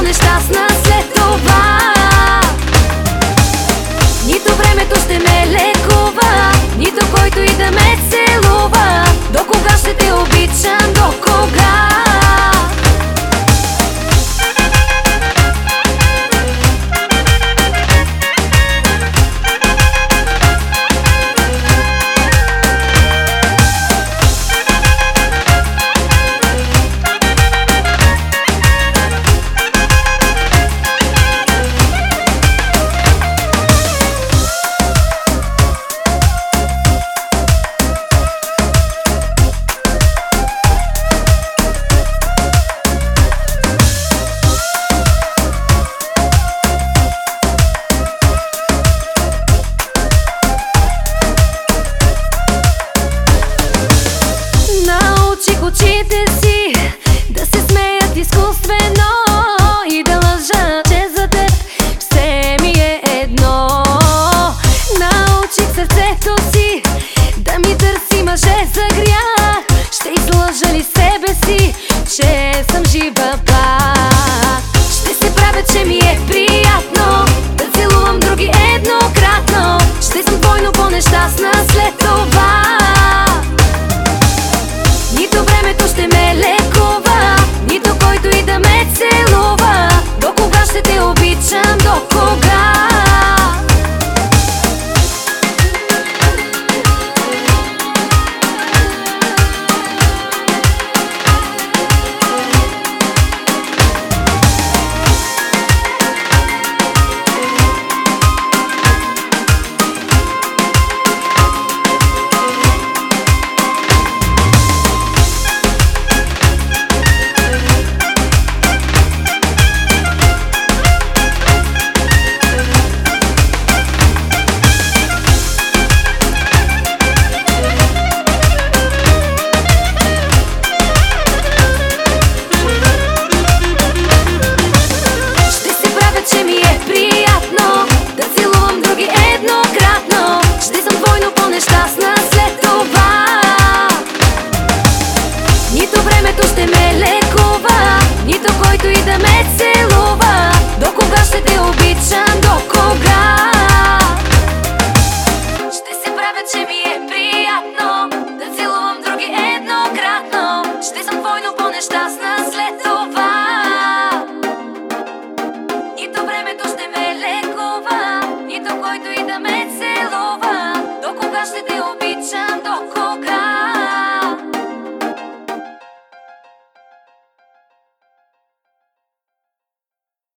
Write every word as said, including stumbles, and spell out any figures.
по-нещастна след това. Нито времето ще ме лекува, нито който и да ме целува. До кога ще те обичам, до кога? Научих очите си да се смеят изкуствено и да лъжа, че за теб все ми е едно. Научих сърцето си да ми търси мъже за грях. Ще излъжа ли себе си, че съм жива пак? Ще се правя, че ми е приятно да целувам други еднократно. Ще съм двойно по-нещастна след това. Нито времето ще ме лекува, нито който и да ме целува. До кога ще те обичам, до кога? Че ми е приятно да целувам други еднократно. Ще съм двойно по-нещастна